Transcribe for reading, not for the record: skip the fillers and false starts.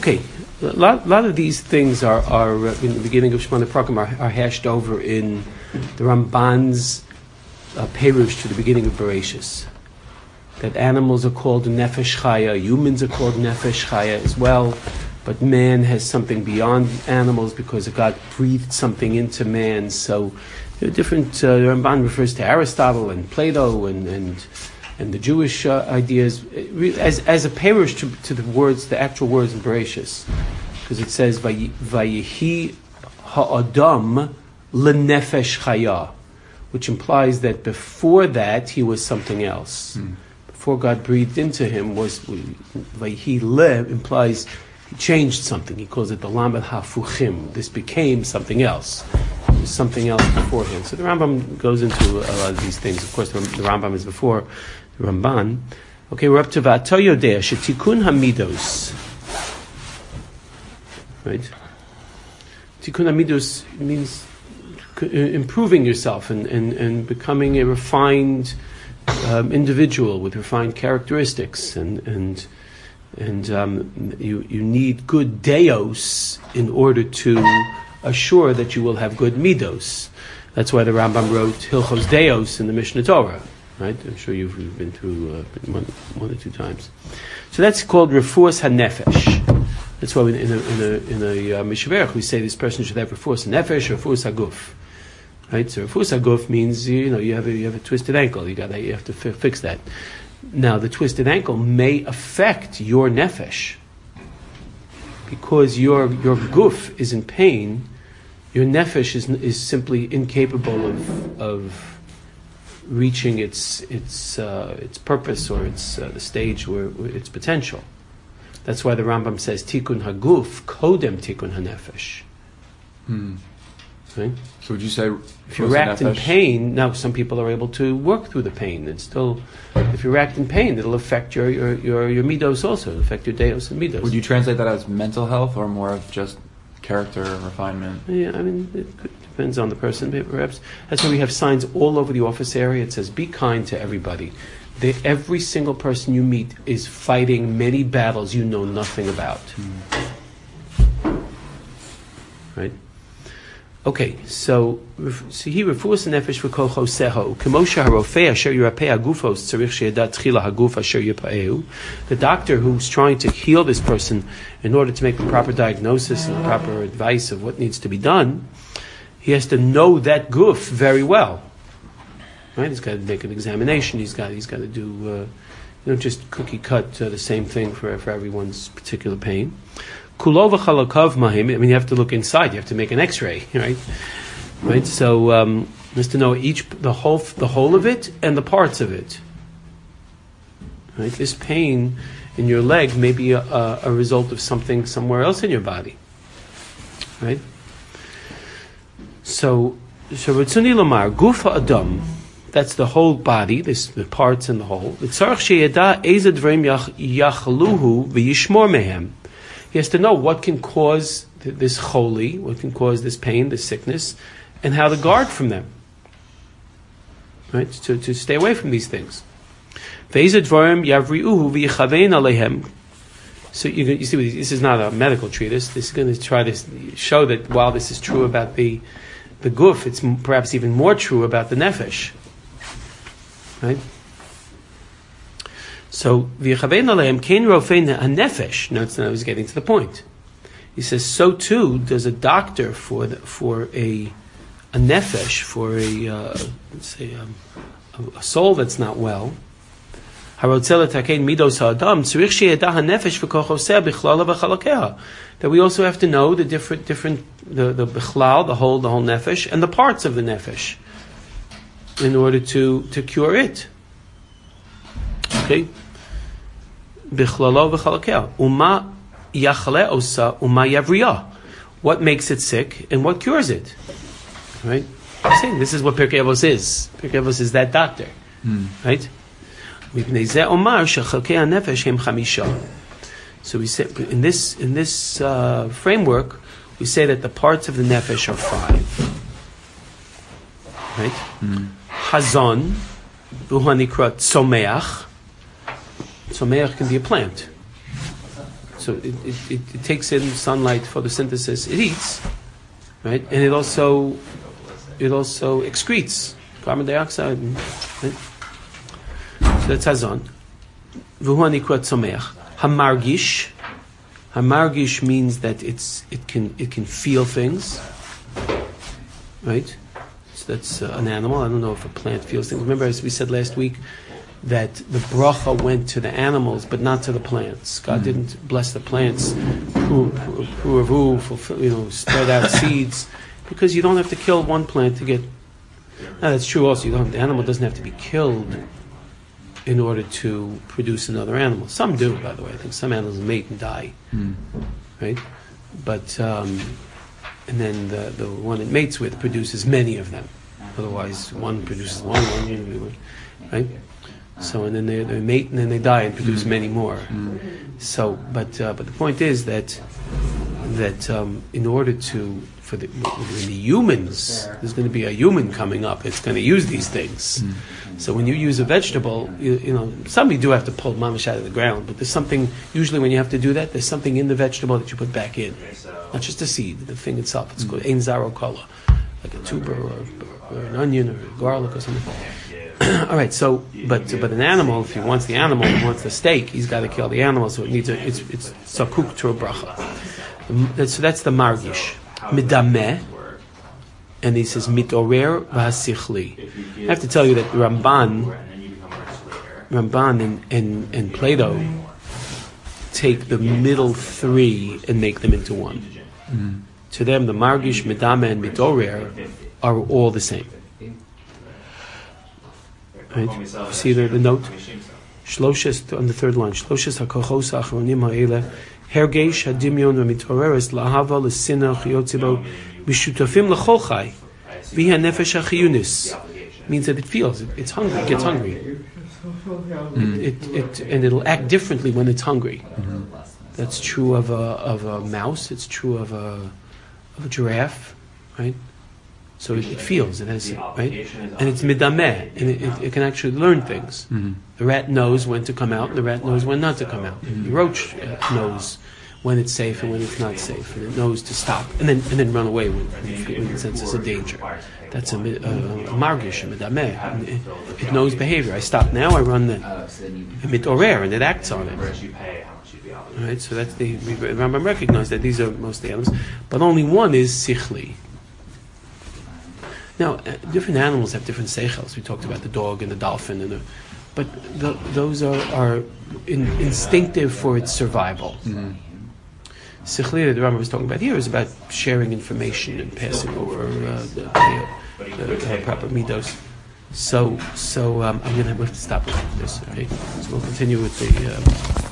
Okay, a lot of these things are in the beginning of Shemona Prakim are hashed over in the Ramban's Perush to the beginning of Bereshis. That animals are called Nefesh Chaya, humans are called Nefesh Chaya as well, but man has something beyond animals because God breathed something into man. So there are different. The Ramban refers to Aristotle and Plato and the Jewish ideas as a perush to the words, the actual words in Bereshis, because it says Vayehi ha'adam lenefesh chaya, which implies that before that he was something else. Before God breathed into him was Vayehi le implies he changed something. He calls it the lamed hafuchim. This became something else. It was something else beforehand. So the Rambam goes into a lot of these things. Of course, the Rambam is before the Ramban. Okay, we're up to V'ato yodea shetikun hamidos. Right? Tikun hamidos means improving yourself and becoming a refined individual with refined characteristics, and you need good deos in order to assure that you will have good midos. That's why the Rambam wrote Hilchos Deos in the Mishnah Torah. Right? I'm sure you've been through one or two times. So that's called refuas hanefesh. That's why in a Mishaverach we say this person should have refuas hanefesh or refuas haguf. Right? So refuas haguf means you have a twisted ankle. You have to fix that. Now the twisted ankle may affect your nefesh because your guf is in pain. Your nefesh is simply incapable of reaching its purpose or the stage where its potential. That's why the Rambam says Tikkun Haguf Kodem Tikkun Hanefesh. Right? So would you say if you're racked in pain, now some people are able to work through the pain. And still, if you're racked in pain, it'll affect your midos also. It'll affect your deos and midos. Would you translate that as mental health or more of just character refinement? Yeah, I mean, it depends on the person, perhaps. That's why we have signs all over the office area. It says, be kind to everybody. Every single person you meet is fighting many battles you know nothing about. Right? Okay, so he refuas nefesh v'kol choseho k'moshe harofei asher yirapei hagufos tzarich she'yada tchila haguf asher yipaeu. The doctor who's trying to heal this person in order to make the proper diagnosis and the proper advice of what needs to be done, he has to know that guf very well. Right? He's got to make an examination. He's got to do just cookie cut the same thing for everyone's particular pain. Kulova chalakav mahim. I mean, you have to look inside. You have to make an X-ray, right? Right. So just to know the whole of it and the parts of it. Right. This pain in your leg may be a result of something somewhere else in your body. Right. So Ritzoni Lamar Gufa Adam. That's the whole body. The parts and the whole. Tzarich sheyada ezed dvarim yachluhu v'yishmor mehem. He has to know what can cause this choli, what can cause this pain, this sickness, and how to guard from them. Right? To stay away from these things. So you see, this is not a medical treatise. This is going to try to show that while this is true about the guf, it's perhaps even more true about the nefesh. Right? So v'yichavein aleim kein rofein hanefesh. Now he's getting to the point. He says, so too does a doctor for a nefesh, for let's say a soul that's not well. That we also have to know the different the bichlal, the whole nefesh, and the parts of the nefesh in order to cure it. Okay. Bichlalo v'chalakeh. Uma yachle osa, uma yavriya. What makes it sick and what cures it? Right? I'm saying this is what Pirkei Avos is. Pirkei Avos is that doctor. Right? So we say in this framework, we say that the parts of the nefesh are 5. Right? Hazon, Ruhanikrat Someach. Someach can be a plant. So it takes in sunlight, photosynthesis. It eats, right? And it also excretes carbon dioxide. Right? So that's hazon. V'hu hanikra tzomeach. Hamargish. Hamargish means that it can feel things, right? So that's an animal. I don't know if a plant feels things. Remember, as we said last week, that the bracha went to the animals, but not to the plants. God didn't bless the plants who spread out seeds, because you don't have to kill one plant to get. Now that's true also. The animal doesn't have to be killed in order to produce another animal. Some do, by the way. I think some animals mate and die, right? But and then the one it mates with produces many of them. Otherwise, one produces one, right? So and then they mate and then they die and produce many more. So, but the point is that in order to for the humans, there's going to be a human coming up. It's going to use these things. So when you use a vegetable, some you do have to pull mamish out of the ground, but there's something, usually when you have to do that, there's something in the vegetable that you put back in. Not just the seed, the thing itself. It's called ein zaro kala, like a tuber or an onion or garlic or something. All right, so, but an animal, if he wants the animal, he wants the steak, he's got to kill the animal, so it's sakuk to a bracha. So that's the margish. Midameh, and he says mitorer v'hasichli. I have to tell you that Ramban and Plato take the middle three and make them into one. To them, the margish, midameh, and mitorer are all the same. Right? See the note? Shloshes on the third line. Shloshes hakochos achronim ha'ele hergesh hadimyon v'mitoreres lahava l'sinach yotzebo b'shutafim l'chol chai v'ha nefesh ha'chiyunis. Means that it feels, it's hungry, it gets hungry. And it'll act differently when it's hungry. That's true of a mouse. It's true of a giraffe, right? So it feels, it has, right? And it's midameh, and it can actually learn things. The rat knows when to come out, and the rat knows when not to come out. The roach knows when it's safe and when it's not safe, and it knows to stop and then run away when it senses a danger. That's a margish, a midameh. It knows behavior. I stop now, I run the mitorer, and it acts on it. All right, so that's the Rambam recognized that these are mostly animals, but only one is sichli. Now, different animals have different seichels. We talked about the dog and the dolphin, but those are instinctive for its survival. Sichli, that the Rambam was talking about here, is about sharing information and passing over the proper midos. So I'm going to have to stop with this. Okay, so we'll continue with the.